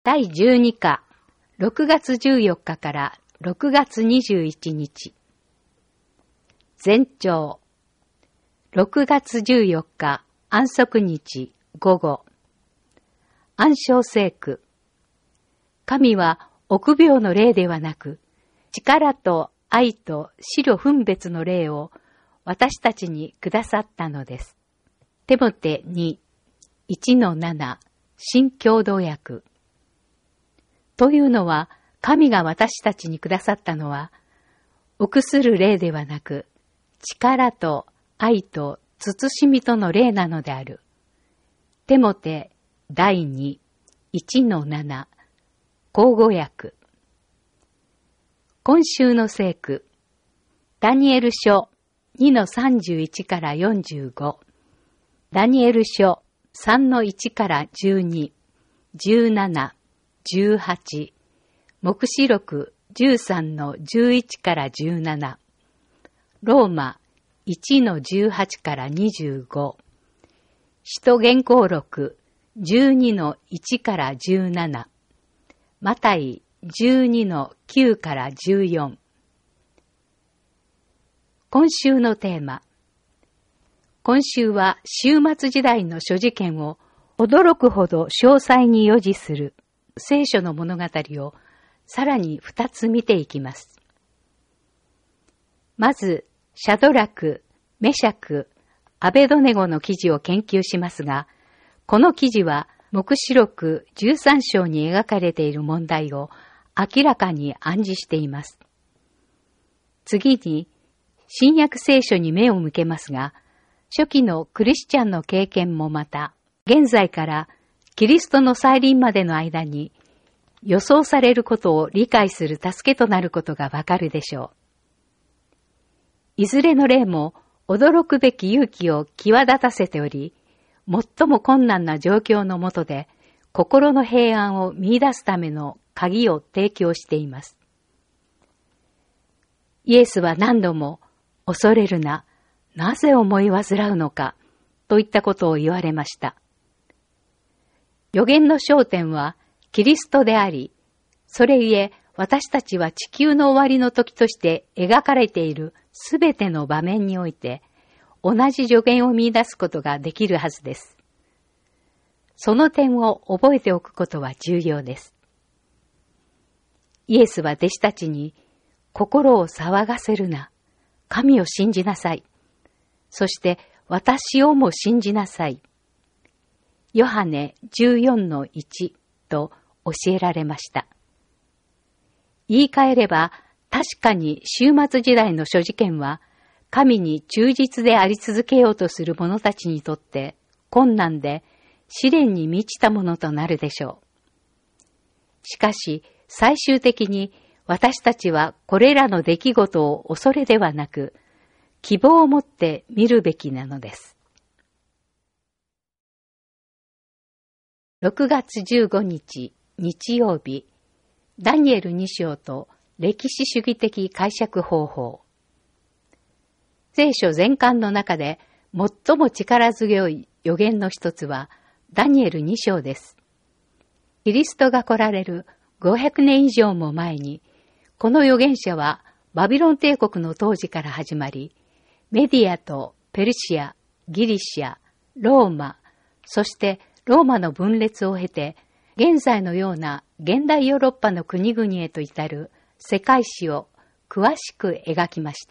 第12課、6月14日から6月21日。前兆。6月14日、安息日、午後。暗唱聖句。神は臆病の霊ではなく、力と愛と白分別の霊を私たちにくださったのです。テモテ2、1-7、新共同訳。というのは、神が私たちにくださったのは、臆する霊ではなく、力と愛と慎みとの霊なのである。テモテ第2、1-7、口語訳。今週の聖句、ダニエル書2-31から45、ダニエル書3-1から12、17、18、黙示録13-11から17、ローマ1-18から25、使徒言行録12-1から17、マタイ12-9から14。今週のテーマ。今週は終末時代の諸事件を驚くほど詳細に予示する聖書の物語をさらに2つ見ていきます。まず、シャドラク、メシャク、アベドネゴの記事を研究しますが、この記事は黙示録13章に描かれている問題を明らかに暗示しています。次に、新約聖書に目を向けますが、初期のクリスチャンの経験もまた、現在からキリストの再臨までの間に予想されることを理解する助けとなることがわかるでしょう。いずれの例も驚くべき勇気を際立たせており、最も困難な状況の下で心の平安を見出すための鍵を提供しています。イエスは何度も恐れるな、なぜ思い煩うのかといったことを言われました。預言の焦点はキリストであり、それゆえ私たちは地球の終わりの時として描かれているすべての場面において、同じ助言を見出すことができるはずです。その点を覚えておくことは重要です。イエスは弟子たちに、心を騒がせるな、神を信じなさい。そして私をも信じなさい。ヨハネ 14-1 と教えられました。言い換えれば、確かに終末時代の諸事件は、神に忠実であり続けようとする者たちにとって困難で試練に満ちたものとなるでしょう。しかし、最終的に私たちはこれらの出来事を恐れではなく、希望を持って見るべきなのです。6月15日、日曜日、ダニエル2章と歴史主義的解釈方法。聖書全巻の中で最も力強い預言の一つはダニエル2章です。キリストが来られる500年以上も前に、この預言者はバビロン帝国の当時から始まり、メディアとペルシア、ギリシア、ローマ、そしてローマの分裂を経て、現在のような現代ヨーロッパの国々へと至る世界史を詳しく描きました。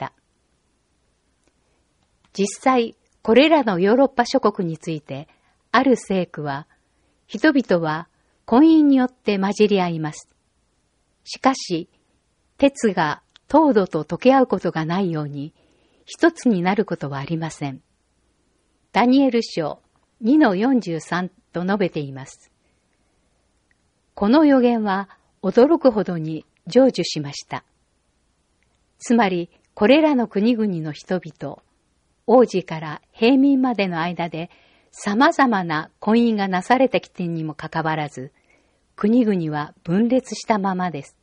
実際、これらのヨーロッパ諸国について、ある聖句は、人々は婚姻によって混じり合います。しかし、鉄が糖度と溶け合うことがないように、一つになることはありません。ダニエル書2-43と述べています。この預言は驚くほどに成就しました。つまり、これらの国々の人々、王子から平民までの間で様々な婚姻がなされてきてにもかかわらず、国々は分裂したままです。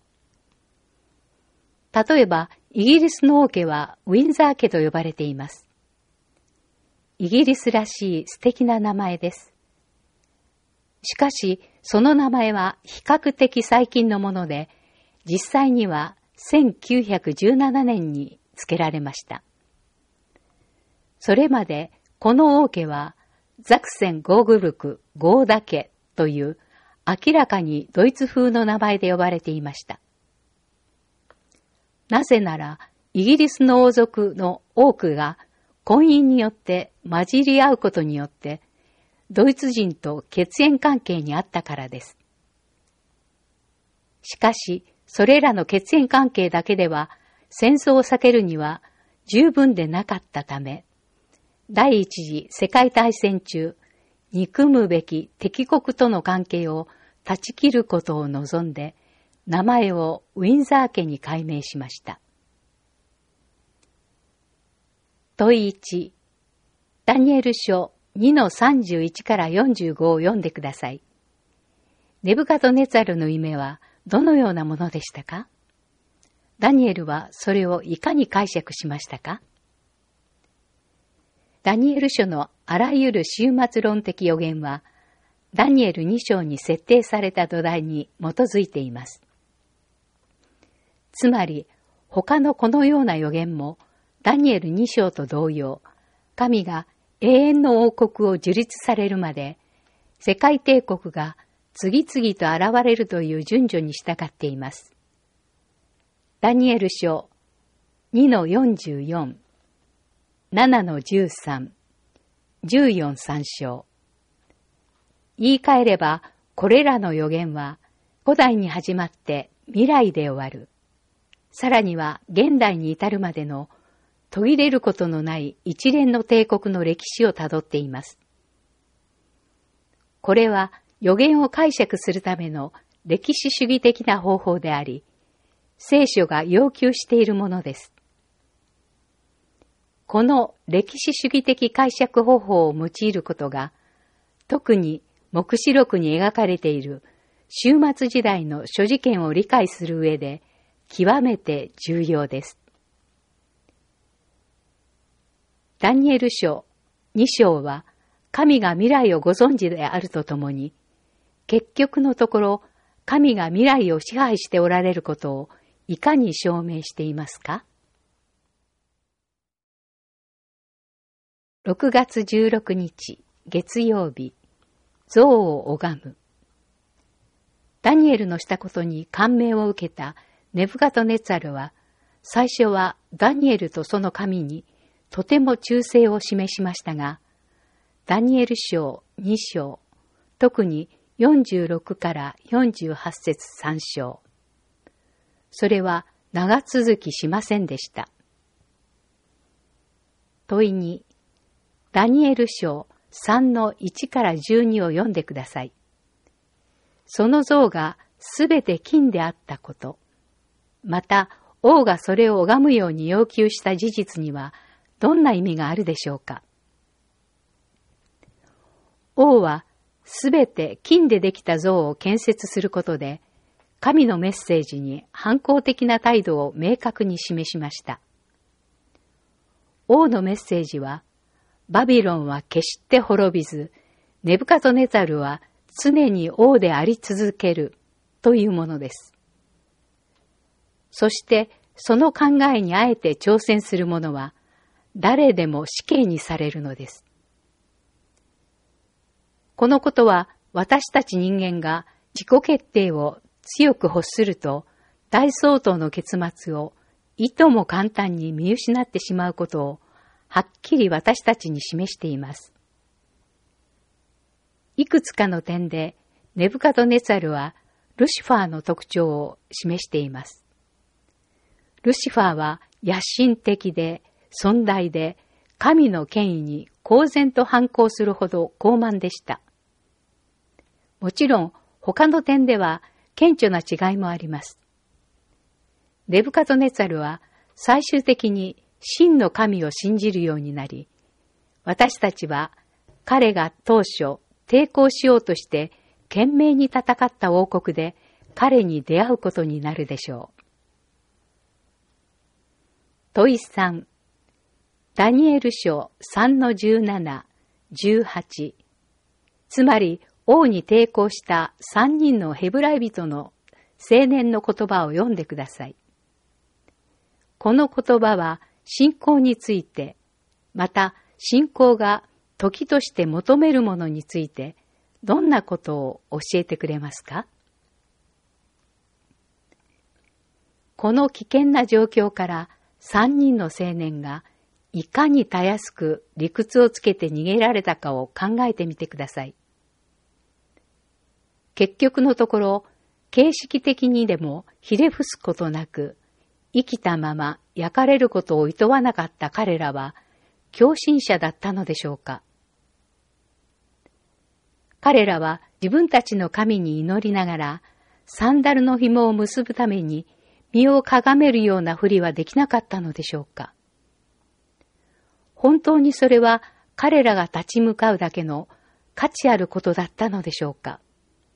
例えば、イギリスの王家はウィンザー家と呼ばれています。イギリスらしい素敵な名前です。 しかし、その名前は比較的最近のもので、実際には1917年に付けられました。それまで、この王家は、ザクセン・ゴーグルク・ゴーダ家という明らかにドイツ風の名前で呼ばれていました。なぜなら、イギリスの王族の多くが婚姻によって混じり合うことによって、ドイツ人と血縁関係にあったからです。しかし、それらの血縁関係だけでは戦争を避けるには十分でなかったため、第一次世界大戦中、憎むべき敵国との関係を断ち切ることを望んで、名前をウィンザー家に改名しました。問1、ダニエル書2-31から45を読んでください。ネブカドネツァルの夢はどのようなものでしたか？ダニエルはそれをいかに解釈しましたか？ダニエル書のあらゆる終末論的予言は、ダニエル2章に設定された土台に基づいています。つまり、他のこのような予言も、ダニエル2章と同様、神が永遠の王国を樹立されるまで、世界帝国が次々と現れるという順序に従っています。ダニエル書 2-44、7-13、14-3章。言い換えれば、これらの予言は、古代に始まって未来で終わる。さらには現代に至るまでの途切れることのない一連の帝国の歴史をたどっています。これは予言を解釈するための歴史主義的な方法であり、聖書が要求しているものです。この歴史主義的解釈方法を用いることが、特に黙示録に描かれている終末時代の諸事件を理解する上で極めて重要です。ダニエル書2章は神が未来をご存知であるとともに、結局のところ神が未来を支配しておられることをいかに証明していますか？6月16日月曜日、像を拝む。ダニエルのしたことに感銘を受けたネブカドネツァルは、最初はダニエルとその神にとても忠誠を示しましたが、ダニエル書2章、特に46から48節3章。それは長続きしませんでした。問い2、ダニエル書3-1から12を読んでください。その像がすべて金であったこと、また王がそれを拝むように要求した事実にはどんな意味があるでしょうか。王はすべて金でできた像を建設することで、神のメッセージに反抗的な態度を明確に示しました。王のメッセージは、バビロンは決して滅びず、ネブカドネザルは常に王であり続けるというものです。そしてその考えにあえて挑戦する者は誰でも死刑にされるのです。このことは私たち人間が自己決定を強く欲すると大相当の結末をいとも簡単に見失ってしまうことをはっきり私たちに示しています。いくつかの点でネブカドネツァルはルシファーの特徴を示しています。ルシファーは野心的で尊大で神の権威に公然と反抗するほど傲慢でした。もちろん他の点では顕著な違いもあります。ネブカドネツァルは最終的に真の神を信じるようになり、私たちは彼が当初抵抗しようとして懸命に戦った王国で彼に出会うことになるでしょう。問い3、ダニエル書3-17、18。つまり王に抵抗した3人のヘブライ人の青年の言葉を読んでください。この言葉は信仰について、また信仰が時として求めるものについて、どんなことを教えてくれますか？この危険な状況から3人の青年がいかにたやすく理屈をつけて逃げられたかを考えてみてください。結局のところ、形式的にでもひれ伏すことなく、生きたまま焼かれることを厭わなかった彼らは、狂信者だったのでしょうか。彼らは自分たちの神に祈りながら、サンダルの紐を結ぶために身をかがめるようなふりはできなかったのでしょうか。本当にそれは彼らが立ち向かうだけの価値あることだったのでしょうか。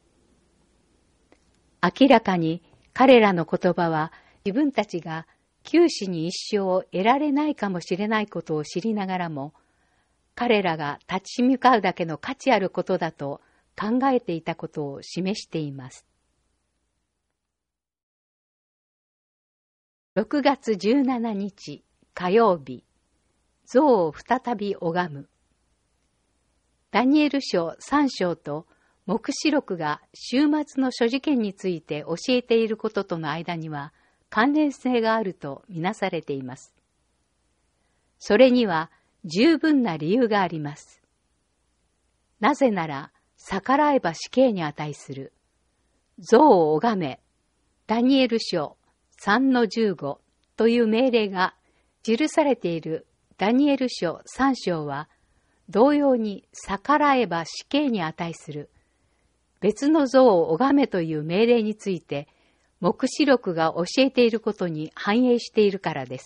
明らかに彼らの言葉は自分たちが九死に一生を得られないかもしれないことを知りながらも、彼らが立ち向かうだけの価値あることだと考えていたことを示しています。6月17日火曜日、像を再び拝む。ダニエル書3章と黙示録が終末の所持権について教えていることとの間には関連性があるとみなされています。それには十分な理由があります。なぜなら逆らえば死刑に値する。像を拝め、ダニエル書3-15という命令が記されているダニエル書3章は、同様に逆らえば死刑に値する。別の像を拝めという命令について、黙示録が教えていることに反映しているからです。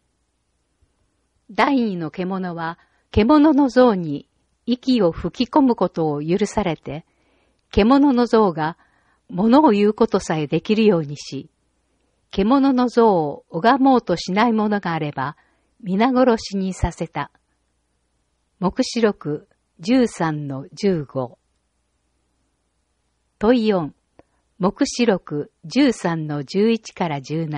第二の獣は、獣の像に息を吹き込むことを許されて、獣の像が物を言うことさえできるようにし、獣の像を拝もうとしないものがあれば、皆殺しにさせた。黙示録13-15。問4、黙示録13-11から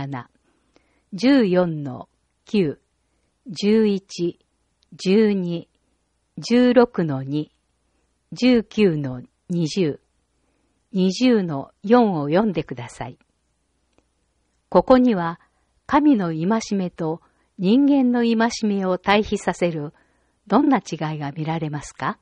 17、14-9、11、12、16-2、19-20、20-4を読んでください。ここには神の戒めと人間の戒めを対比させるどんな違いが見られますか？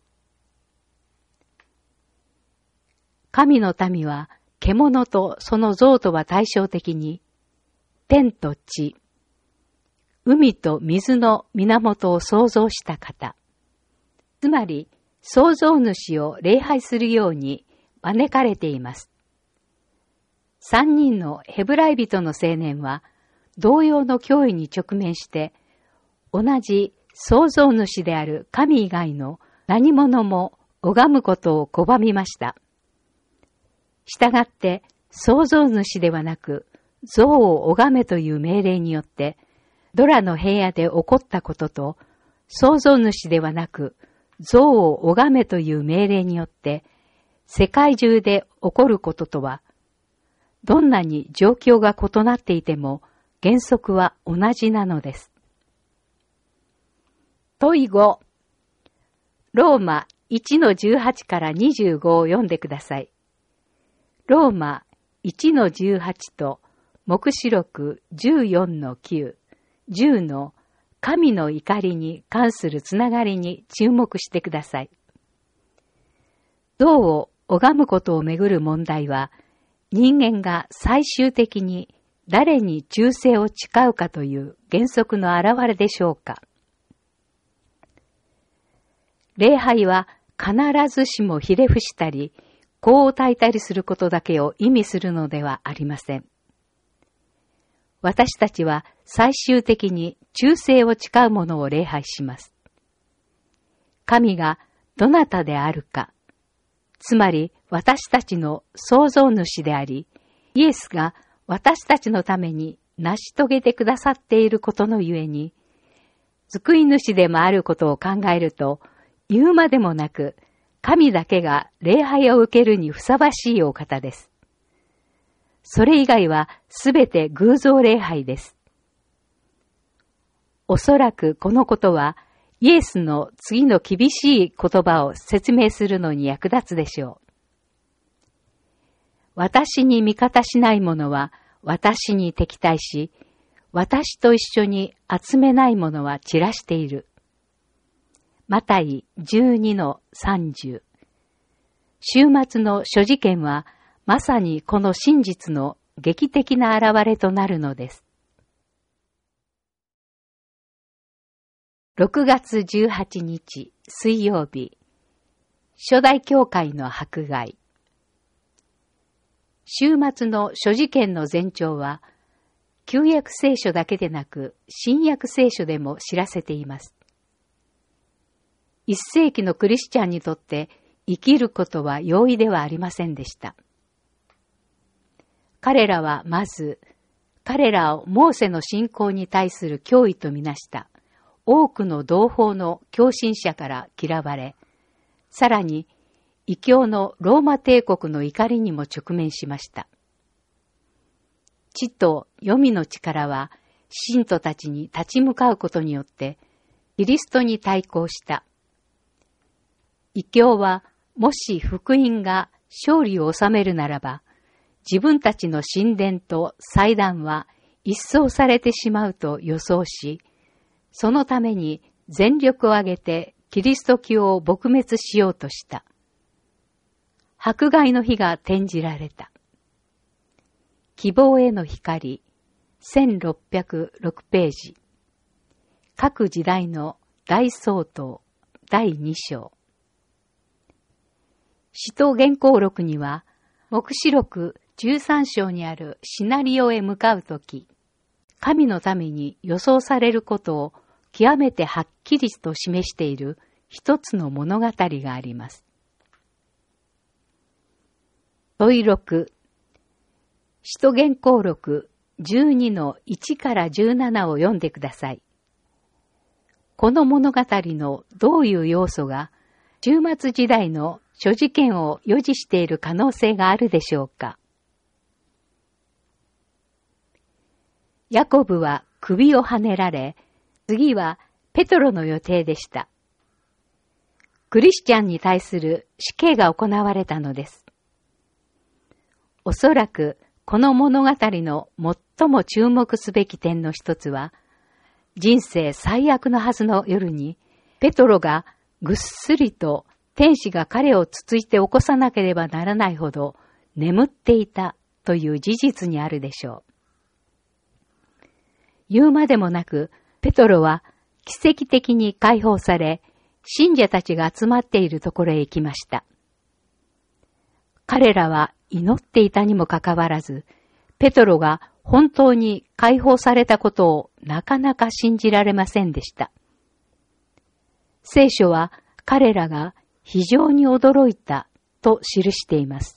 神の民は獣とその像とは対照的に天と地、海と水の源を創造した方、つまり創造主を礼拝するように招かれています。3人のヘブライ人の青年は同様の脅威に直面して同じ創造主である神以外の何者も拝むことを拒みました。したがって創造主ではなく像を拝めという命令によってドラの平野で起こったことと創造主ではなく像を拝めという命令によって世界中で起こることとはどんなに状況が異なっていても原則は同じなのです。問5、ローマ 1-18 から25を読んでください。ローマ 1-18 と黙示録 14-9、10の神の怒りに関するつながりに注目してください。像を拝むことをめぐる問題は、人間が最終的に誰に忠誠を誓うかという原則の表れでしょうか。礼拝は必ずしもひれ伏したり、香を焚いたりすることだけを意味するのではありません。私たちは最終的に忠誠を誓うものを礼拝します。神がどなたであるか、つまり私たちの創造主であり、イエスが私たちのために成し遂げてくださっていることのゆえに、救い主でもあることを考えると、言うまでもなく、 神だけが礼拝を受けるにふさわしいお方です。それ以外はすべて偶像礼拝です。おそらくこのことはイエスの次の厳しい言葉を説明するのに役立つでしょう。私に味方しない者は私に敵対し、私と一緒に集めない者は散らしている。マタイ 12-30。終末の諸事件はまさにこの真実の劇的な現れとなるのです。6月18日水曜日、初代教会の迫害。終末の諸事件の前兆は、旧約聖書だけでなく新約聖書でも知らせています。1世紀のクリスチャンにとって生きることは容易ではありませんでした。彼らはまず、彼らをモーセの信仰に対する脅威とみなした多くの同胞の狂信者から嫌われ、さらに異教のローマ帝国の怒りにも直面しました。知と読みの力は信徒たちに立ち向かうことによってキリストに対抗した。異教はもし福音が勝利を収めるならば、自分たちの神殿と祭壇は一掃されてしまうと予想し、そのために全力を挙げてキリスト教を撲滅しようとした。迫害の日が転じられた。希望への光、1606ページ。各時代の大総統、第2章。使徒原稿録には、黙示録13章にあるシナリオへ向かうとき、神のために予想されることを極めてはっきりと示している一つの物語があります。問い6、使徒原稿録 12-1 から17を読んでください。この物語のどういう要素が終末時代の諸事件を予示している可能性があるでしょうか。ヤコブは首をはねられ、次はペトロの予定でした。クリスチャンに対する死刑が行われたのです。おそらくこの物語の最も注目すべき点の一つは、人生最悪のはずの夜に、ペトロがぐっすりと天使が彼をつついて起こさなければならないほど眠っていたという事実にあるでしょう。言うまでもなく、ペトロは奇跡的に解放され、信者たちが集まっているところへ行きました。彼らは祈っていたにもかかわらず、ペトロが本当に解放されたことをなかなか信じられませんでした。聖書は彼らが非常に驚いたと記しています。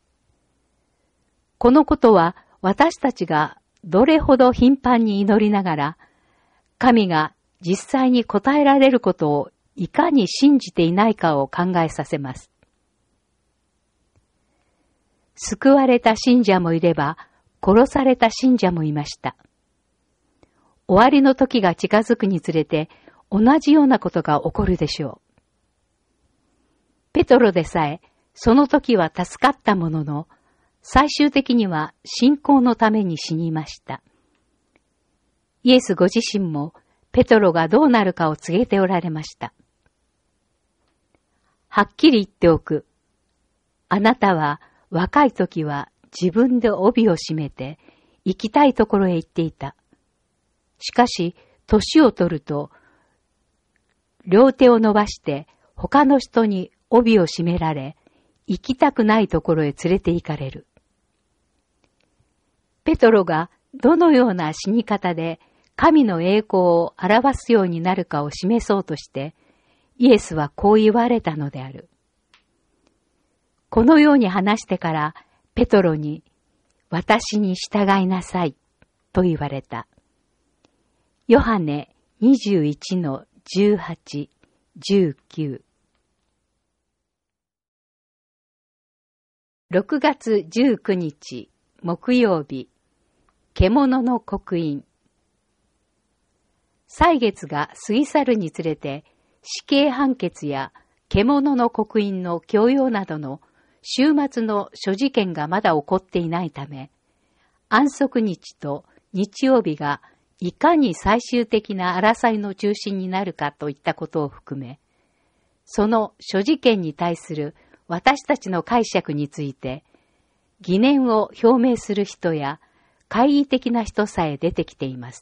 このことは私たちがどれほど頻繁に祈りながら、神が実際に答えられることをいかに信じていないかを考えさせます。救われた信者もいれば、殺された信者もいました。終わりの時が近づくにつれて、同じようなことが起こるでしょう。ペトロでさえ、その時は助かったものの、最終的には信仰のために死にました。イエスご自身も、ペトロがどうなるかを告げておられました。はっきり言っておく。あなたは若い時は自分で帯を締めて行きたいところへ行っていた。しかし、年を取ると、両手を伸ばして他の人に帯を締められ、行きたくないところへ連れて行かれる。ペトロがどのような死に方で神の栄光を表すようになるかを示そうとして、イエスはこう言われたのである。このように話してから、ペトロに、私に従いなさい、と言われた。ヨハネ 21-18-19 6月19日木曜日、獣の刻印。歳月が過ぎ去るにつれて、死刑判決や獣の刻印の強要などの終末の諸事件がまだ起こっていないため、安息日と日曜日がいかに最終的な争いの中心になるかといったことを含め、その諸事件に対する私たちの解釈について、疑念を表明する人や懐疑的な人さえ出てきています。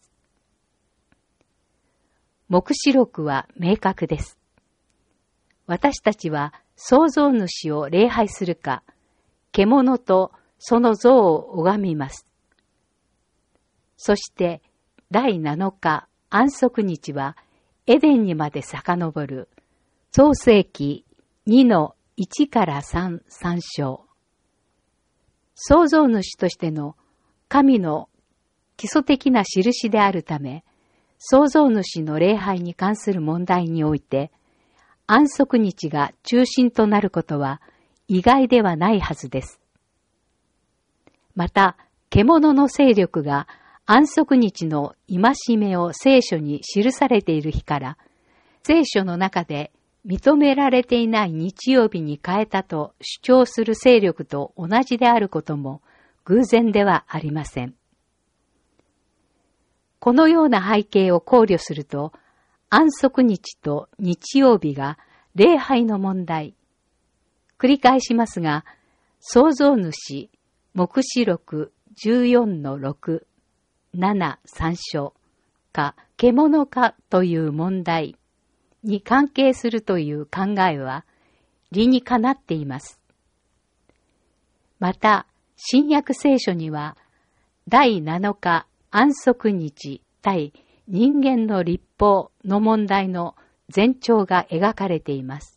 黙示録は明確です。私たちは創造主を礼拝するか、獣とその像を拝みます。そして第7日安息日はエデンにまで遡る創世記2-1から3章。創造主としての神の基礎的な印であるため、創造主の礼拝に関する問題において、安息日が中心となることは意外ではないはずです。また、獣の勢力が安息日の戒めを聖書に記されている日から、聖書の中で認められていない日曜日に変えたと主張する勢力と同じであることも偶然ではありません。このような背景を考慮すると、安息日と日曜日が礼拝の問題。繰り返しますが、創造主、黙示録 14-6、7、3章か獣かという問題に関係するという考えは理にかなっています。また、新約聖書には第7日安息日対人間の律法の問題の前兆が描かれています。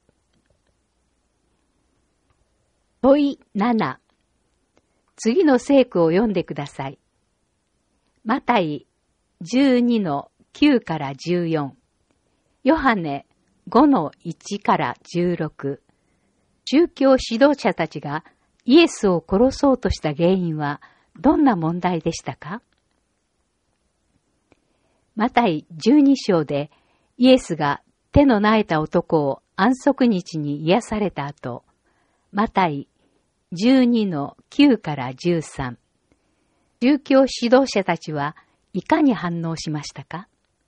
問い7。次の聖句を読んでください。マタイ 12-9 から14。ヨハネ 5-1 から16。宗教指導者たちがイエスを殺そうとした原因はどんな問題でしたか？マタイ12章でイエスが手の苗えた男を安息日に癒された後、マタイ 12-9 から13。宗教指導者たちはいかに反応しましたか？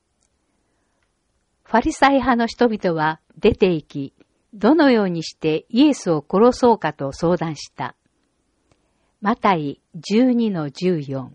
ファリサイ派の人々は出て行き、どのようにしてイエスを殺そうかと相談した。マタイ 12-14。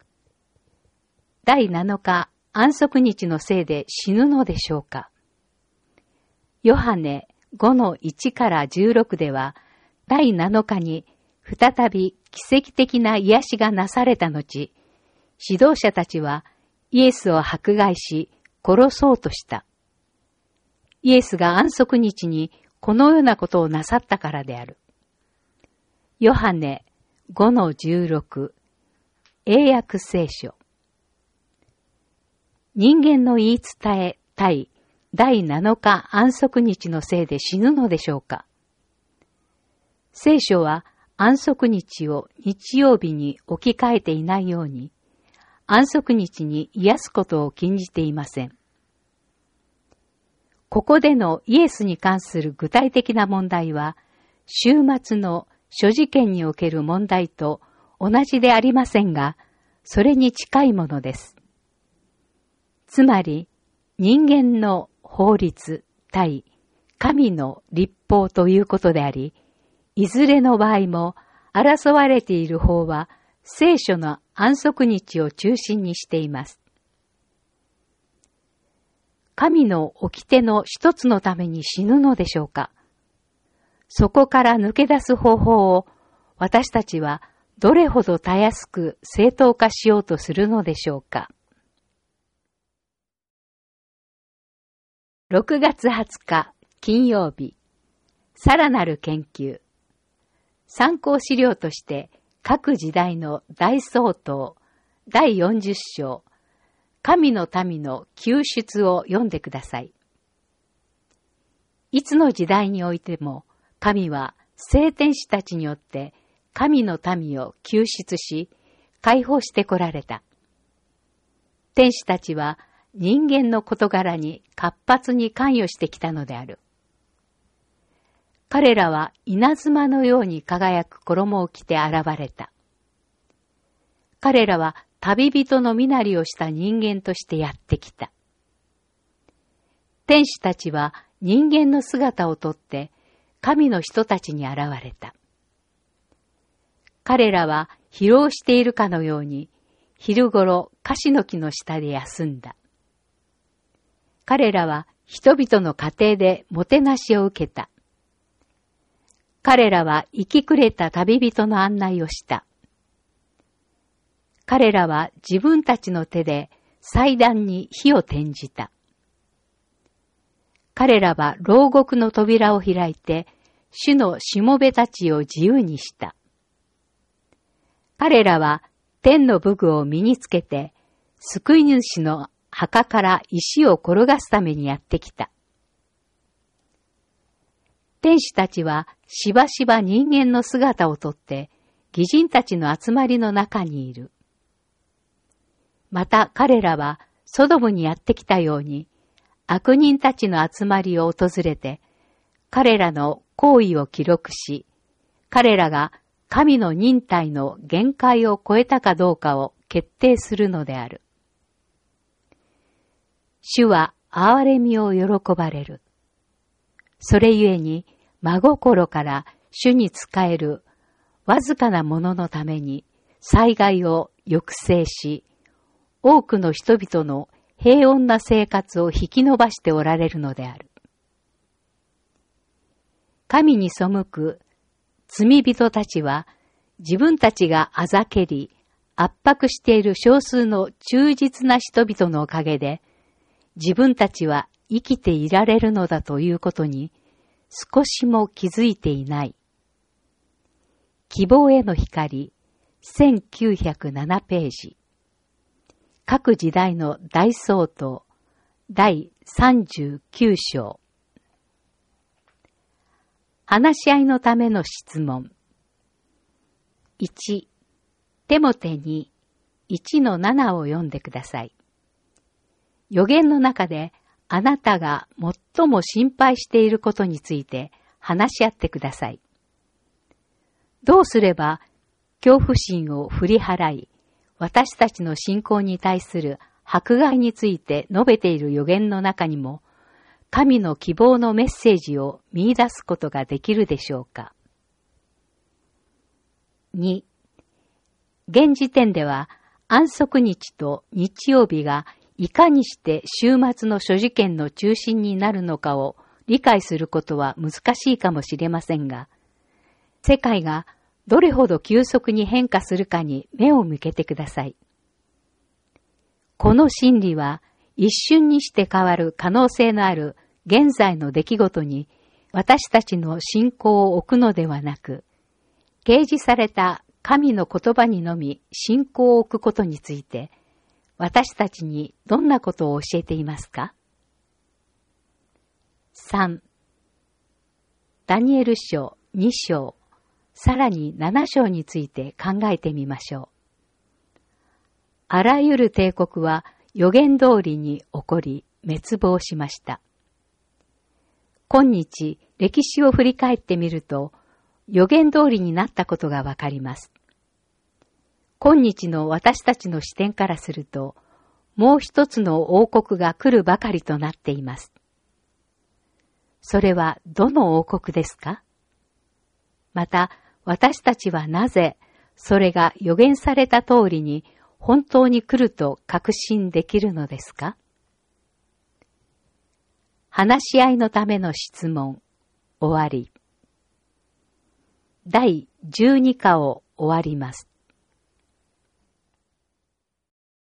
第7日安息日のせいで死ぬのでしょうか？ヨハネ 5-1 から16では、第7日に再び奇跡的な癒しがなされた後、指導者たちはイエスを迫害し殺そうとした。イエスが安息日にこのようなことをなさったからである。ヨハネ 5-16 英訳聖書。人間の言い伝え対第7日安息日のせいで死ぬのでしょうか？聖書は安息日を日曜日に置き換えていないように、安息日に癒すことを禁じていません。ここでのイエスに関する具体的な問題は、終末の諸事件における問題と同じでありませんが、それに近いものです。つまり、人間の法律対神の律法ということであり、いずれの場合も争われている法は聖書の安息日を中心にしています。神の掟の一つのために死ぬのでしょうか？そこから抜け出す方法を私たちはどれほどたやすく正当化しようとするのでしょうか？6月20日金曜日、さらなる研究。参考資料として各時代の大総統第40章、神の民の救出を読んでください。いつの時代においても神は聖天使たちによって神の民を救出し、解放してこられた。天使たちは人間の事柄に活発に関与してきたのである。彼らは稲妻のように輝く衣を着て現れた。彼らは旅人の身なりをした人間としてやってきた。天使たちは人間の姿をとって神の人たちに現れた。彼らは疲労しているかのように昼ごろ樫の木の下で休んだ。彼らは人々の家庭でもてなしを受けた。彼らは生きくれた旅人の案内をした。彼らは自分たちの手で祭壇に火を転じた。彼らは牢獄の扉を開いて、主のしもべたちを自由にした。彼らは天の武具を身につけて、救い主の墓から石を転がすためにやってきた。天使たちはしばしば人間の姿をとって、義人たちの集まりの中にいる。また彼らはソドムにやってきたように、悪人たちの集まりを訪れて、彼らの行為を記録し、彼らが神の忍耐の限界を超えたかどうかを決定するのである。主は憐れみを喜ばれる。それゆえに真心から主に仕えるわずかなもののために災害を抑制し、多くの人々の平穏な生活を引き延ばしておられるのである。神に背く罪人たちは自分たちがあざけり圧迫している少数の忠実な人々のおかげで自分たちは生きていられるのだということに少しも気づいていない。希望への光、1907ページ。各時代の大総統、第39章。話し合いのための質問。1、テモテに 1-7 を読んでください。預言の中であなたが最も心配していることについて話し合ってください。どうすれば恐怖心を振り払い、私たちの信仰に対する迫害について述べている預言の中にも、神の希望のメッセージを見出すことができるでしょうか。2、現時点では安息日と日曜日がいかにして週末の諸事件の中心になるのかを理解することは難しいかもしれませんが、世界がどれほど急速に変化するかに目を向けてください。この真理は一瞬にして変わる可能性のある現在の出来事に私たちの信仰を置くのではなく、掲示された神の言葉にのみ信仰を置くことについて、私たちにどんなことを教えていますか？ 3. ダニエル書2章、さらに7章について考えてみましょう。あらゆる帝国は預言通りに起こり滅亡しました。今日歴史を振り返ってみると、預言通りになったことがわかります。今日の私たちの視点からすると、もう一つの王国が来るばかりとなっています。それはどの王国ですか？また、私たちはなぜ、それが預言された通りに本当に来ると確信できるのですか？話し合いのための質問、終わり。第12課を終わります。